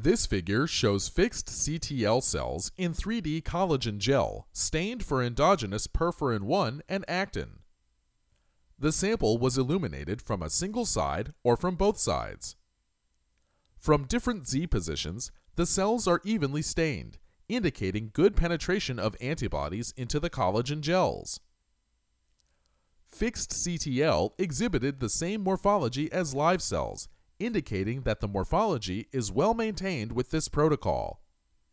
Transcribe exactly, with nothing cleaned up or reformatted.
This figure shows fixed C T L cells in three D collagen gel stained for endogenous perforin one and actin. The sample was illuminated from a single side or from both sides. From different Z positions, the cells are evenly stained, indicating good penetration of antibodies into the collagen gels. Fixed C T L exhibited the same morphology as live cells, indicating that the morphology is well maintained with this protocol.